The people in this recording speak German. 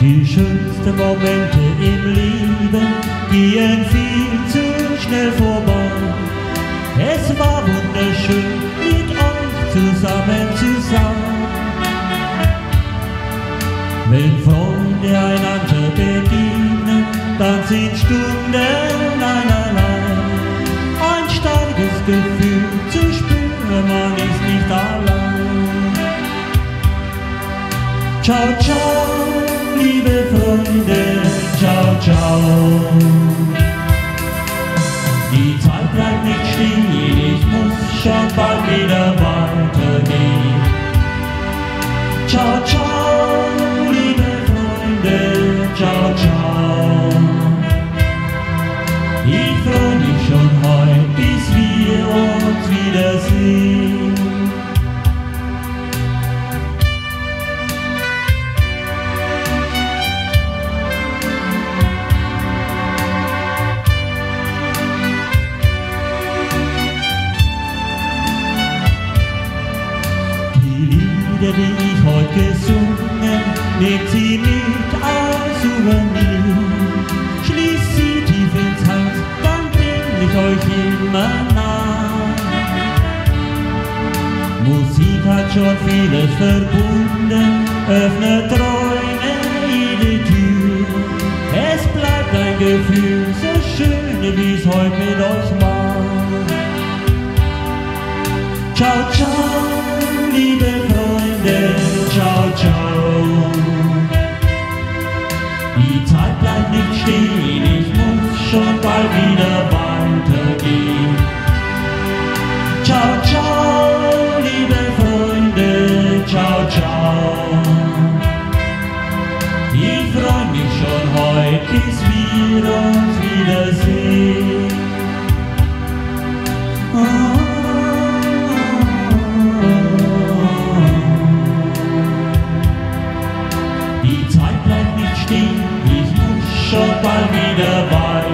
Die schönsten Momente im Leben gehen viel zu schnell vorbei. Es war wunderschön, mit euch zusammen zu sein. Wenn Freunde einander begegnen, dann sind Stunden allein. Ein starkes Gefühl zu spüren, man ist nicht allein. Ciao, ciao, liebe Freunde, ciao, ciao. Die Zeit bleibt nicht stehen, ich muss schon bald wieder weitergehen. Ciao, ciao, liebe Freunde, ciao, ciao. Ich freu mich schon heute, bis wir uns wiedersehen. Die ich heute gesungen, nehmt sie mit als Souvenir. Schließt sie tief ins Herz, dann bin ich euch immer nah. Musik hat schon vieles verbunden, öffnet Träume jede Tür. Es bleibt ein Gefühl so schön, wie es heute mit euch macht. Ciao, ciao, liebe Freunde, ciao, ciao. Die Zeit bleibt nicht stehen, ich muss schon bald wieder weitergehen. Ciao, ciao, liebe Freunde, ciao, ciao. Ich freu mich schon heute, bis wir uns wiedersehen. Die Zeit bleibt nicht stehen, ich muss schon bald wieder weiter.